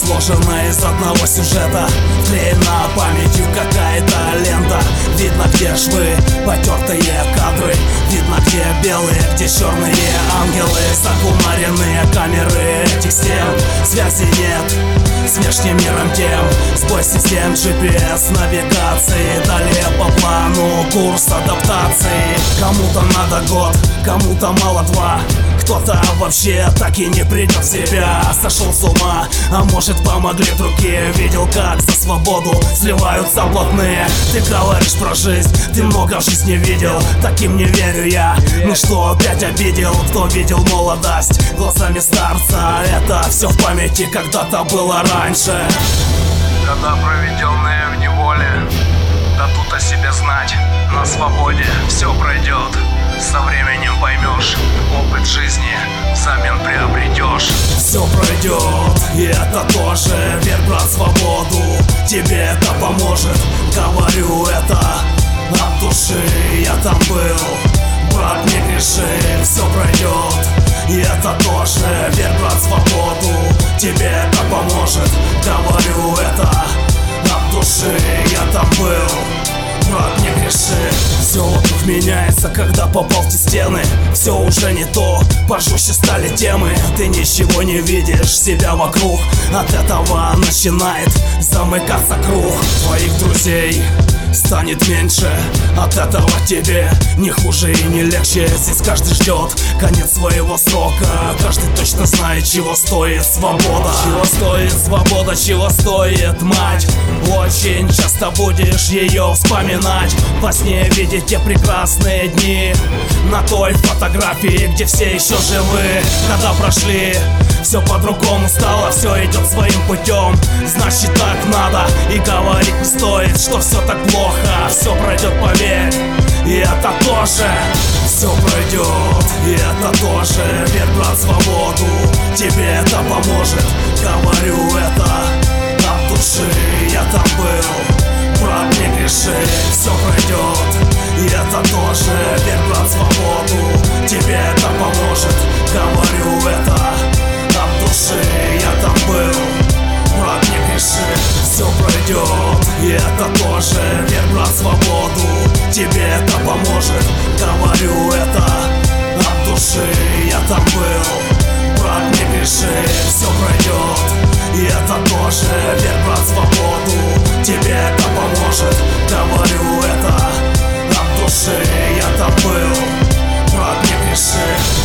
сложена из одного сюжета, вклеена памятью какая-то лента. Видно, где ж вы, потертые кадры, видно, где белые, где черные ангелы. Закумаренные камеры этих стен, связи нет с внешним миром тем. Сбой систем GPS, навигации, далее по плану курс адаптации. Кому-то надо год, кому-то мало два, кто-то вообще так и не придет в себя. Сошел с ума, а может помогли другие. Видел, как за свободу сливаются блатные. Ты говоришь про жизнь, ты много в жизни видел, таким не верю я. Ну что, опять обидел, кто видел молодость глазами старца? Это все в памяти когда-то было раньше. Года, проведенные в неволе, дадут о себе знать. На свободе все пройдет, со временем поймешь, опыт жизни взамен приобретешь. Все пройдет, и это тоже. Верь, брат, в свободу, тебе это поможет. Говорю это от души, я там был, брат, не греши. Все пройдет, и это тоже. Верь, брат, в свободу, тебе это поможет. Говорю это от души, я там был, брат, не греши. Все вокруг меняется, когда попал в те стены. Все уже не то, пожестче стали темы. Ты ничего не видишь себя вокруг, от этого начинает замыкаться круг. Твоих друзей станет меньше, от этого тебе не хуже и не легче. Здесь каждый ждет конец своего срока, каждый точно знает, чего стоит свобода. Чего стоит свобода, чего стоит мать. Очень часто будешь ее вспоминать, во сне видеть те прекрасные дни на той фотографии, где все еще живы. Когда прошли, все по-другому стало, все идет своим путем. Значит, так надо, и говорить не стоит, что все так плохо. Все пройдет, поверь, и это тоже. Все пройдет, и это тоже. Верь, брат, в свободу, тебе это поможет. Говорю это от души, я там был, брат, не греши. Все пройдет, и это тоже. Верь, брат, в свободу, тебе это поможет. Говорю это от души, я там был, брат, не греши. Все пройдет, и это тоже. Верь, брат, в свободу, тебе это поможет. Говорю это от души, я там был, брат, не греши. Все пройдет, и это тоже. Верь, брат, в свободу, тебе это поможет. Говорю это от души, я там был, брат, не греши.